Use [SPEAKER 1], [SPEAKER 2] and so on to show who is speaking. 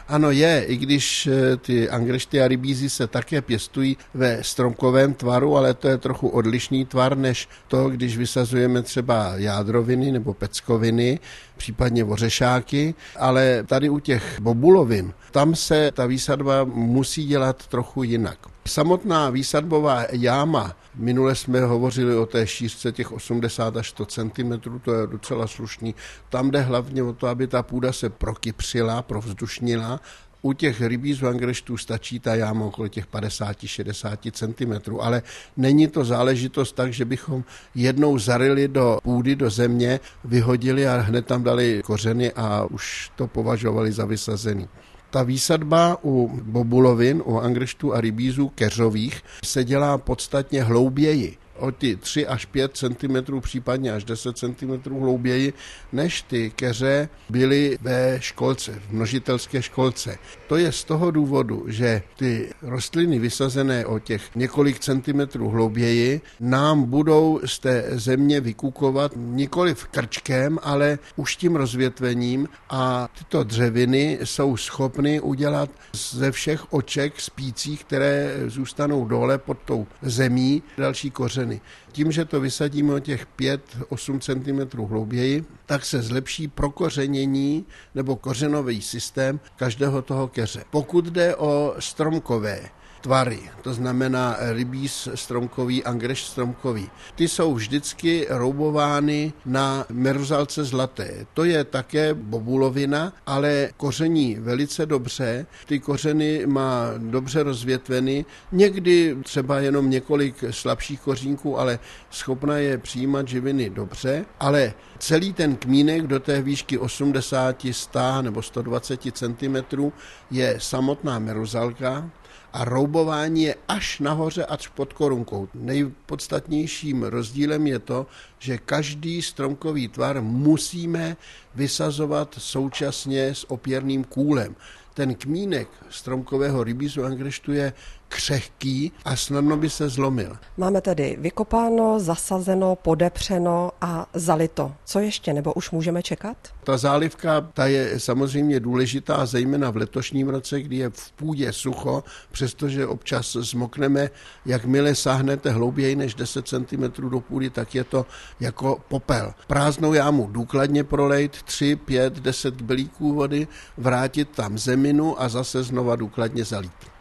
[SPEAKER 1] Ano, je, i když ty angrešty a rybízy se také pěstují ve stromkovém tvaru, ale to je trochu odlišný tvar, než to, když vysazujeme třeba jádroviny nebo peckoviny, případně ořešáky, ale tady u těch bobulovin, tam se ta výsadba musí dělat trochu jinak. Samotná výsadbová jáma, minule jsme hovořili o té šířce těch 80 až 100 cm, to je docela slušný. Tam jde hlavně o to, aby ta půda se prokypřila, provzdušnila. U těch rybízů angreštů stačí ta jáma okolo těch 50-60 cm, ale není to záležitost tak, že bychom jednou zarili do půdy, do země, vyhodili a hned tam dali kořeny a už to považovali za vysazený. Ta výsadba u bobulovin, u angreštů a rybízů keřových se dělá podstatně hlouběji. O ty 3 až 5 cm, případně až 10 cm hlouběji, než ty keře byly ve školce, v množitelské školce. To je z toho důvodu, že ty rostliny vysazené o těch několik centimetrů hlouběji nám budou z té země vykukovat nikoliv krčkem, ale už tím rozvětvením a tyto dřeviny jsou schopny udělat ze všech oček spících, které zůstanou dole pod tou zemí, další kořeny. Tím, že to vysadíme o těch 5-8 cm hlouběji, tak se zlepší prokořenění nebo kořenový systém každého toho keře. Pokud jde o stromkové tvary, to znamená rybíz stromkový, angrešt stromkový. Ty jsou vždycky roubovány na meruzalce zlaté. To je také bobulovina, ale koření velice dobře. Ty kořeny má dobře rozvětveny, někdy třeba jenom několik slabších kořínků, ale schopna je přijímat živiny dobře, ale celý ten kmínek do té výšky 80, 100 nebo 120 cm je samotná meruzalka, a roubování je až nahoře, až pod korunkou. Nejpodstatnějším rozdílem je to, že každý stromkový tvar musíme vysazovat současně s opěrným kůlem. Ten kmínek stromkového rybízu angreštu je křehký a snadno by se zlomil.
[SPEAKER 2] Máme tedy vykopáno, zasazeno, podepřeno a zalito. Co ještě, nebo už můžeme čekat?
[SPEAKER 1] Ta zálivka, ta je samozřejmě důležitá, zejména v letošním roce, kdy je v půdě sucho, přestože občas zmokneme, jakmile sáhnete hlouběji než 10 cm do půdy, tak je to jako popel. Prázdnou jámu důkladně prolejt, 3, 5, 10 kbelíků vody, vrátit tam zeminu a zase znova důkladně zalít.